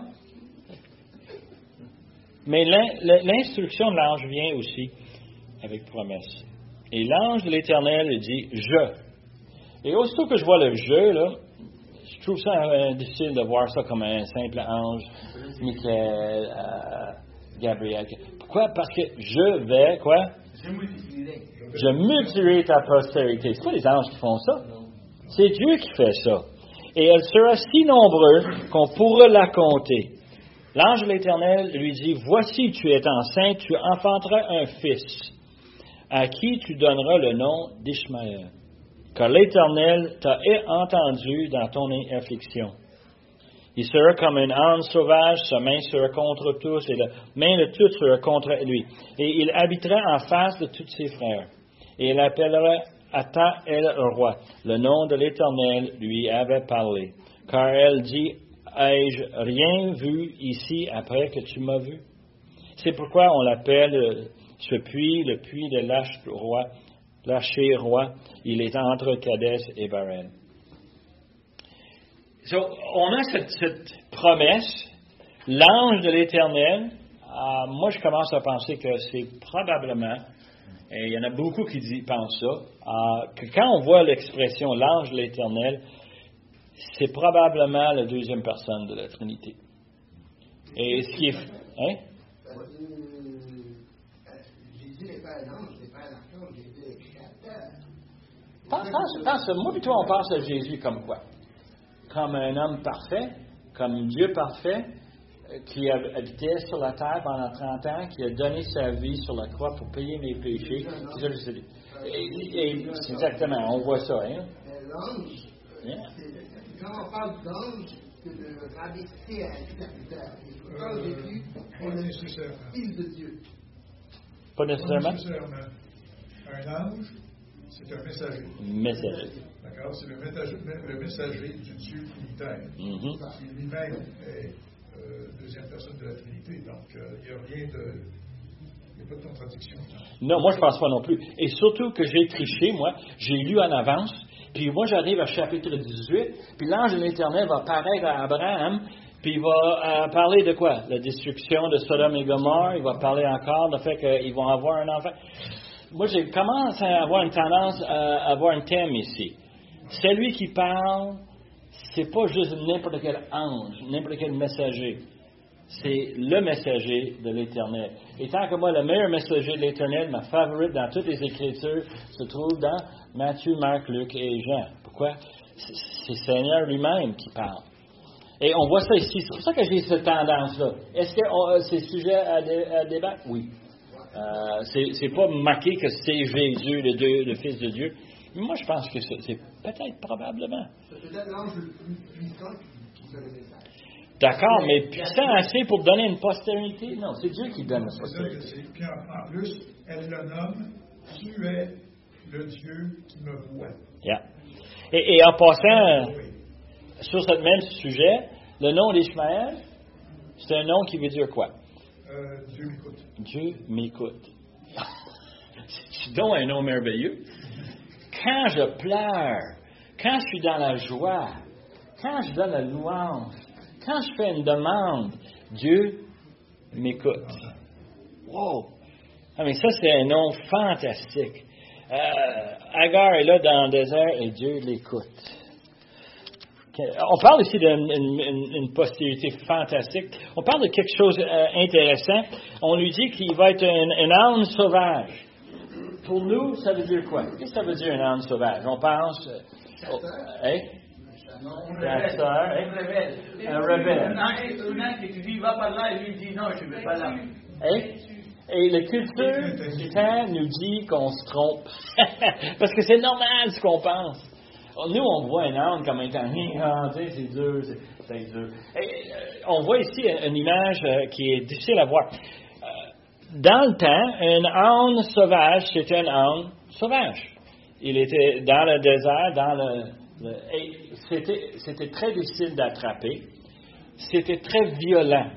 Mais l'instruction de l'ange vient aussi avec promesse. Et l'ange de l'Éternel dit « je ». Et aussitôt que je vois le « je », là, je trouve ça euh, difficile de voir ça comme un simple ange, Michael, euh, Gabriel. Pourquoi? Parce que je vais, quoi? Je multiplierai. Je multiplierai ta postérité. C'est pas les anges qui font ça. C'est Dieu qui fait ça. Et elle sera si nombreuse qu'on pourra la compter. L'ange de l'Éternel lui dit, « Voici, tu es enceinte, tu enfanteras un fils, à qui tu donneras le nom d'Ishmaël, car l'Éternel t'a entendu dans ton affliction. Il sera comme un âne sauvage, sa main sera contre tous, et la main de tous sera contre lui. Et il habitera en face de tous ses frères. Et il appellera Ata el roi. Le nom de l'Éternel lui avait parlé, car elle dit, ai-je rien vu ici après que tu m'as vu? C'est pourquoi on l'appelle ce puits, le puits de l'Aché-roi. L'Aché-roi, il est entre Kadès et Barène. So, on a cette, cette promesse, l'ange de l'Éternel. Euh, moi, je commence à penser que c'est probablement, et il y en a beaucoup qui disent, pensent ça, euh, que quand on voit l'expression l'ange de l'Éternel, c'est probablement la deuxième personne de la Trinité. Et ce qui est... Hein? Jésus n'est pas un ange, n'est pas un archange, Jésus est créateur. Pense, pense, pense, moi et toi, on pense à Jésus comme quoi? Comme un homme parfait, comme Dieu parfait, qui habitait sur la terre pendant trente ans, qui a donné sa vie sur la croix pour payer mes péchés. C'est ça que je dis. Et, et c'est exactement, on voit ça, hein? L'ange, Yeah. quand on parle d'ange, c'est de rabaisser à un serviteur. Et pourtant, Jésus Pas est le nécessairement. Fils de Dieu. Pas Pas nécessairement? nécessairement. Un ange, c'est un messager. Messager. D'accord? C'est le messager, le messager du Dieu unitaire, Mm-hmm. qui lui-même est euh, deuxième personne de la Trinité. Donc, il euh, n'y a rien de... Il n'y a pas de contradiction. Non, moi, je pense pas non plus. Et surtout que j'ai triché, moi, j'ai lu en avance, puis moi, j'arrive à chapitre dix-huit, puis l'ange de l'Éternel va paraître à Abraham, puis il va euh, parler de quoi? La destruction de Sodome et Gomorrhe, il va parler encore du fait qu'ils vont avoir un enfant. Moi, j'ai commencé à avoir une tendance à avoir un thème ici. Celui qui parle, c'est pas juste n'importe quel ange, n'importe quel messager. C'est le messager de l'Éternel. Et tant que moi, le meilleur messager de l'Éternel, ma favorite dans toutes les Écritures, se trouve dans Matthieu, Marc, Luc et Jean. Pourquoi? C'est le Seigneur lui-même qui parle. Et on voit ça ici. C'est pour ça que j'ai cette tendance-là. Est-ce que on, c'est sujet à, dé, à débat? Oui. Euh, c'est, c'est pas marqué que c'est Jésus, le, Dieu, le Fils de Dieu. Mais moi, je pense que c'est, c'est peut-être probablement. C'est peut-être l'ange le plus puissant qui vous a le message. D'accord, mais puissant assez pour donner une postérité? Non, c'est Dieu qui donne la C'est ça postérité. que c'est. Puis en, en plus, elle le nomme, tu es le Dieu qui me voit. Yeah. Et, et en passant, Oui. sur ce même sujet, le nom d'Ishmaël, c'est un nom qui veut dire quoi? Euh, Dieu m'écoute. Dieu m'écoute. C'est donc un nom merveilleux. Quand je pleure, quand je suis dans la joie, quand je donne la louange, quand je fais une demande, Dieu m'écoute. Wow! Ah, mais ça, c'est un nom fantastique. Euh, Agar est là dans le désert et Dieu l'écoute. On parle ici d'une une, une, une postérité fantastique. On parle de quelque chose euh, intéressant. On lui dit qu'il va être un, un âne sauvage. Pour nous, ça veut dire quoi? Qu'est-ce que ça veut dire un âne sauvage? On pense... Euh, oh, hein? Un Chasseur, hein? rebelle. Un rebelle. Un âne que tu dis, va par là, et lui dit, non, je ne vais pas là. Hein? Et la culture du temps nous dit qu'on se trompe. Parce que c'est normal ce qu'on pense. Nous, on voit un âne comme étant, ah, tu sais, c'est dur, c'est, c'est dur. Et, euh, on voit ici une image euh, qui est difficile à voir. Euh, dans le temps, un âne sauvage, c'était un âne sauvage. Il était dans le désert, dans le... le et c'était, c'était très difficile d'attraper. C'était très violent.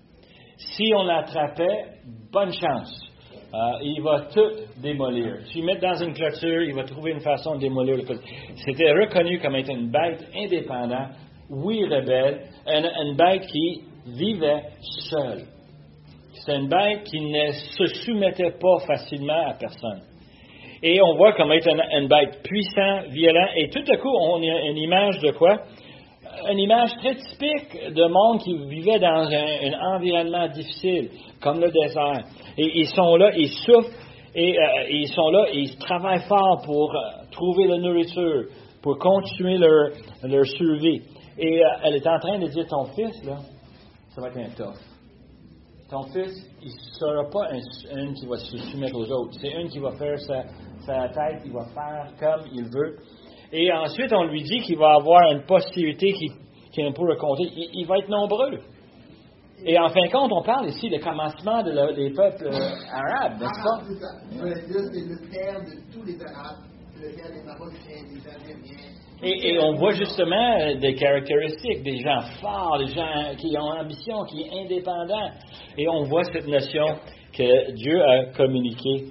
Si on l'attrapait, bonne chance. Euh, il va tout démolir. Si le met dans une clôture, il va trouver une façon de démolir le clôture. C'était reconnu comme étant une bête indépendante, oui rebelle, une, une bête qui vivait seule. C'est une bête qui ne se soumettait pas facilement à personne. Et on voit comme étant une, une bête puissante, violente, et tout à coup, on a une image de quoi? Une image très typique de monde qui vivait dans un, un environnement difficile, comme le désert. Et ils sont là, ils souffrent, et euh, ils sont là, et ils travaillent fort pour euh, trouver la nourriture, pour continuer leur, leur survie. Et euh, elle est en train de dire, ton fils, là, ça va être un tough. Ton fils, il ne sera pas un, un qui va se soumettre aux autres. C'est un qui va faire sa, sa tête, il va faire comme il veut. Et ensuite, on lui dit qu'il va avoir une postérité qui, qui est un peu racontée. Il, il va être nombreux. Et en fin de compte, on parle ici du commencement de la, des peuples euh, arabes, n'est-ce pas? Ah, c'est ça. Dieu, c'est le père de tous les Arabes, le père des Marocains, des Algériens. Et, et on voit justement euh, des caractéristiques, des gens forts, des gens qui ont ambition, qui sont indépendants. Et on voit cette notion que Dieu a communiquée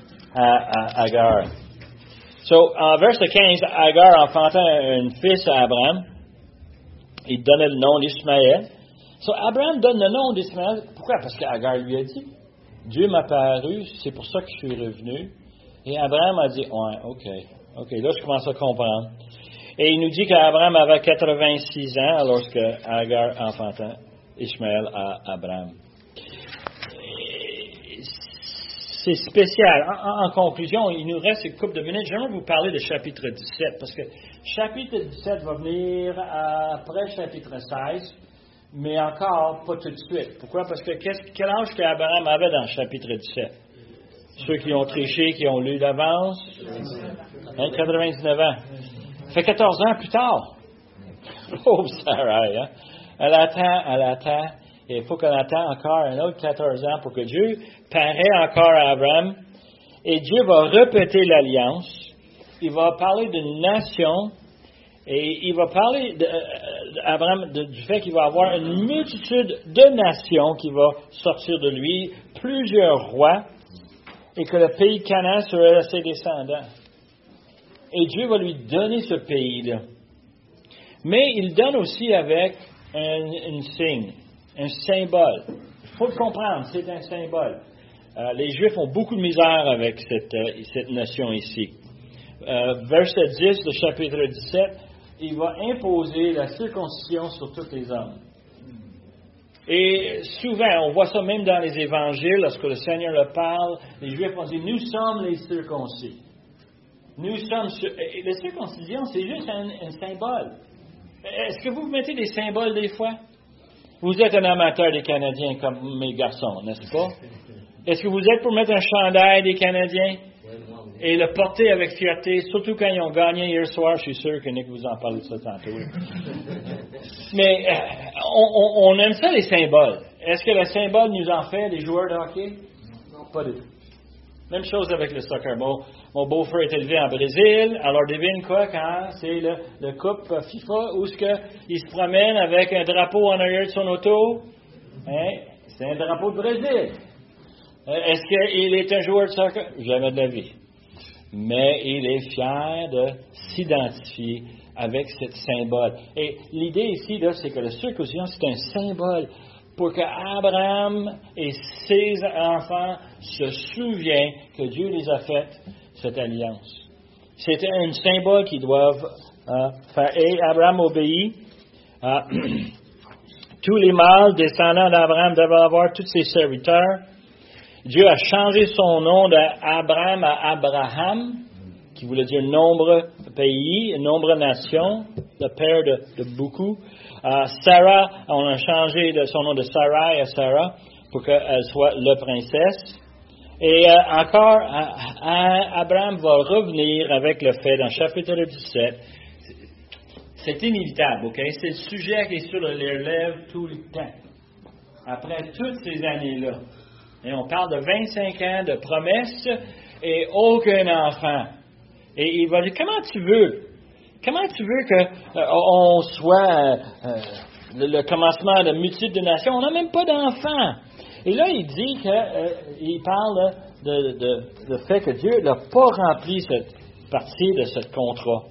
à, à Agar. So, en verset quinze, Agar enfantait un fils à Abraham. Il donnait le nom d'Ishmaël. So, Abraham donne le nom d'Ishmaël. Pourquoi? Parce qu'Agar lui a dit, Dieu m'a paru, c'est pour ça que je suis revenu. Et Abraham a dit, ouais, OK, OK, là je commence à comprendre. Et il nous dit qu'Abraham avait quatre-vingt-six ans lorsque Agar enfanta Ishmaël à Abraham. C'est spécial. En, en conclusion, il nous reste une couple de minutes. J'aimerais vous parler de chapitre dix-sept, parce que chapitre dix-sept va venir après chapitre seize, mais encore pas tout de suite. Pourquoi? Parce que quel âge qu'Abraham avait dans chapitre dix-sept? Ceux qui ont triché, qui ont lu d'avance? Hein, quatre-vingt-dix-neuf ans. Ça fait quatorze ans plus tard. Oh, Sarah, hein? Elle attend, elle attend. Et il faut qu'elle attende encore un autre quatorze ans pour que Dieu paraît encore à Abraham. Et Dieu va répéter l'alliance. Il va parler d'une nation. Et il va parler d'Abraham du fait qu'il va avoir une multitude de nations qui va sortir de lui, plusieurs rois, et que le pays de Canaan serait ses descendants. Et Dieu va lui donner ce pays-là. Mais il donne aussi avec un, un signe, un symbole. Il faut le comprendre, c'est un symbole. Euh, les Juifs ont beaucoup de misère avec cette, euh, cette notion ici. Euh, verset dix, le chapitre dix-sept, il va imposer la circoncision sur tous les hommes. Et souvent, on voit ça même dans les évangiles, lorsque le Seigneur le parle, les Juifs vont dire, nous sommes les circoncis. Nous sommes... Et la circoncision, c'est juste un, un symbole. Est-ce que vous mettez des symboles des fois? Vous êtes un amateur des Canadiens comme mes garçons, n'est-ce pas? Est-ce que vous êtes pour mettre un chandail des Canadiens et le porter avec fierté, surtout quand ils ont gagné hier soir? Je suis sûr que Nick vous en parle de ça tantôt. Mais euh, on, on, on aime ça, les symboles. Est-ce que le symbole nous en fait des joueurs de hockey? Non, pas du tout. Même chose avec le soccer. Mon, mon beau-frère est élevé en Brésil. Alors, devine quoi quand c'est le, le Coupe FIFA où ce que il se promène avec un drapeau en arrière de son auto? Hein? C'est un drapeau de Brésil. Est-ce qu'il est un joueur de soccer? Jamais de la vie. Mais il est fier de s'identifier avec ce symbole. Et l'idée ici, là, c'est que la circoncision, c'est un symbole pour qu'Abraham et ses enfants se souviennent que Dieu les a fait cette alliance. C'est un symbole qu'ils doivent euh, faire. Et Abraham obéit. Euh, tous les mâles descendants d'Abraham devaient avoir tous ses serviteurs. Dieu a changé son nom d'Abraham à Abraham, qui voulait dire nombre pays, nombre nations, le père de, de beaucoup. Uh, Sarah, on a changé de son nom de Sarai à Sarah pour qu'elle soit la princesse. Et uh, encore, uh, uh, Abraham va revenir avec le fait, dans chapitre dix-sept, c'est inévitable, ok? C'est le sujet qui est sur les lèvres tout le temps. Après toutes ces années-là. Et on parle de vingt-cinq ans de promesses et aucun enfant. Et il va dire, comment tu veux? Comment tu veux qu'on euh, soit euh, le, le commencement de multitudes de nations? On n'a même pas d'enfants. Et là, il dit qu'il euh, parle de, de, de fait que Dieu n'a pas rempli cette partie de ce contrat.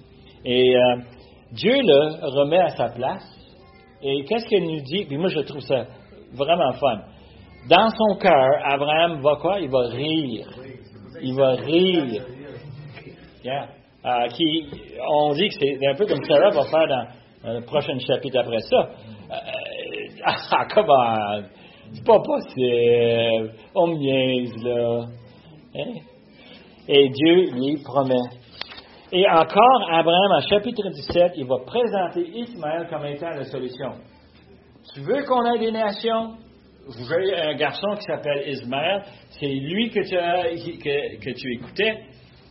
Et euh, Dieu le remet à sa place. Et qu'est-ce qu'il nous dit? Puis moi, je trouve ça vraiment fun. Dans son cœur, Abraham va quoi? Il va rire. Il va rire. Yeah. Euh, qui, on dit que c'est un peu comme Sarah va faire dans le prochain chapitre après ça. Euh, ah, comment? C'est pas possible. On me niaise, là. Hein? Et Dieu lui promet. Et encore, Abraham, en chapitre dix-sept, il va présenter Ismaël comme étant la solution. Tu veux qu'on ait des nations? Vous voyez un garçon qui s'appelle Ismaël, c'est lui que tu, as, que, que tu écoutais.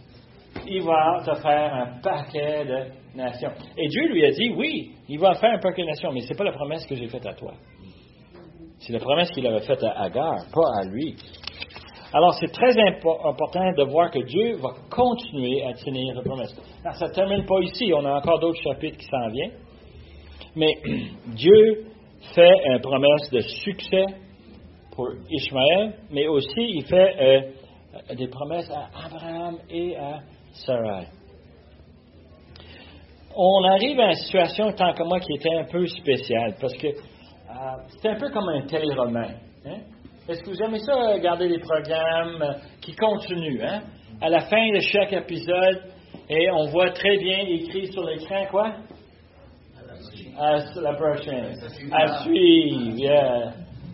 Il va te faire un paquet de nations. Et Dieu lui a dit, oui, il va faire un paquet de nations, mais ce n'est pas la promesse que j'ai faite à toi. C'est la promesse qu'il avait faite à Agar, pas à lui. Alors, c'est très impo- important de voir que Dieu va continuer à tenir la promesse. Alors, ça ne termine pas ici, on a encore d'autres chapitres qui s'en viennent. Mais Dieu fait une promesse de succès pour Ishmaël, mais aussi il fait euh, des promesses à Abraham et à Sarai. On arrive à une situation, tant que moi, qui était un peu spéciale, parce que euh, c'est un peu comme un téléroman. Hein? Est-ce que vous aimez ça, regarder des programmes qui continuent? Hein? À la fin de chaque épisode, Et on voit très bien écrit sur l'écran quoi? À la prochaine. À suivre. Yeah.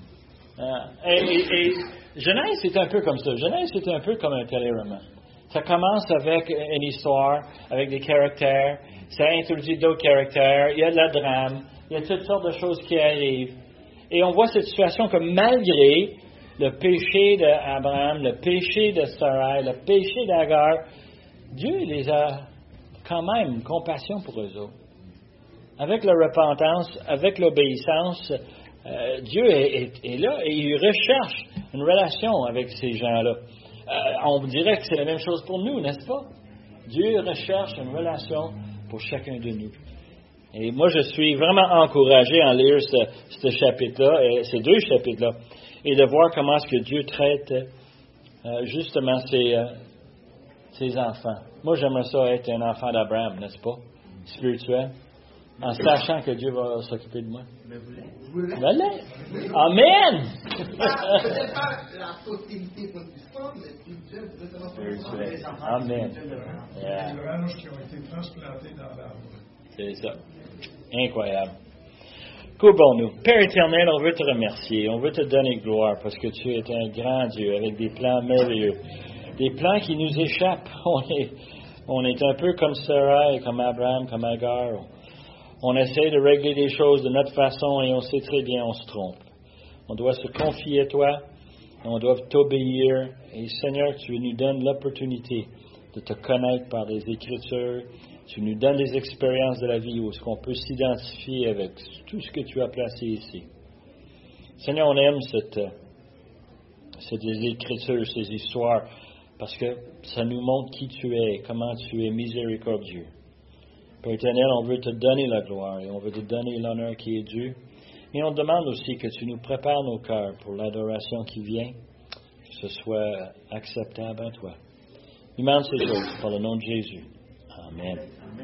Uh, et, et, et Genèse, c'est un peu comme ça. Genèse, c'est un peu comme un téléroman. Ça commence avec une histoire, avec des caractères. Ça introduit d'autres caractères. Il y a de la drame. Il y a toutes sortes de choses qui arrivent. Et on voit cette situation que malgré le péché d'Abraham, le péché de Sarai, le péché d'Agar, Dieu les a quand même compassion pour eux autres. Avec la repentance, avec l'obéissance, euh, Dieu est, est, est là et il recherche une relation avec ces gens-là. Euh, on dirait que c'est la même chose pour nous, n'est-ce pas? Dieu recherche une relation pour chacun de nous. Et moi, je suis vraiment encouragé à lire ce, ce chapitre-là, et ces deux chapitres-là, et de voir comment est-ce que Dieu traite euh, justement ses, euh, ses enfants. Moi, j'aimerais ça être un enfant d'Abraham, n'est-ce pas? Spirituel. En sachant que Dieu va s'occuper de moi. Voilà. Amen! Peut-être pas la totalité pour l'histoire, mais spirituel, spirituel. Amen. Yeah. Les branches qui ont été transplantées dans l'arbre. C'est ça. Incroyable. Courbons-nous. Père éternel, on veut te remercier. On veut te donner gloire parce que tu es un grand Dieu avec des plans merveilleux. Des plans qui nous échappent. On est, on est un peu comme Sarah, comme Abraham, comme Agar. On essaie de régler les choses de notre façon et on sait très bien on se trompe. On doit se confier à toi, on doit t'obéir. Et Seigneur, tu nous donnes l'opportunité de te connaître par les Écritures. Tu nous donnes des expériences de la vie où est-ce qu'on peut s'identifier avec tout ce que tu as placé ici. Seigneur, on aime cette, cette Écritures, ces histoires, parce que ça nous montre qui tu es, comment tu es miséricordieux. Père éternel, on veut te donner la gloire et on veut te donner l'honneur qui est dû. Et on demande aussi que tu nous prépares nos cœurs pour l'adoration qui vient, que ce soit acceptable à toi. Nous demandons ces choses par le nom de Jésus. Amen.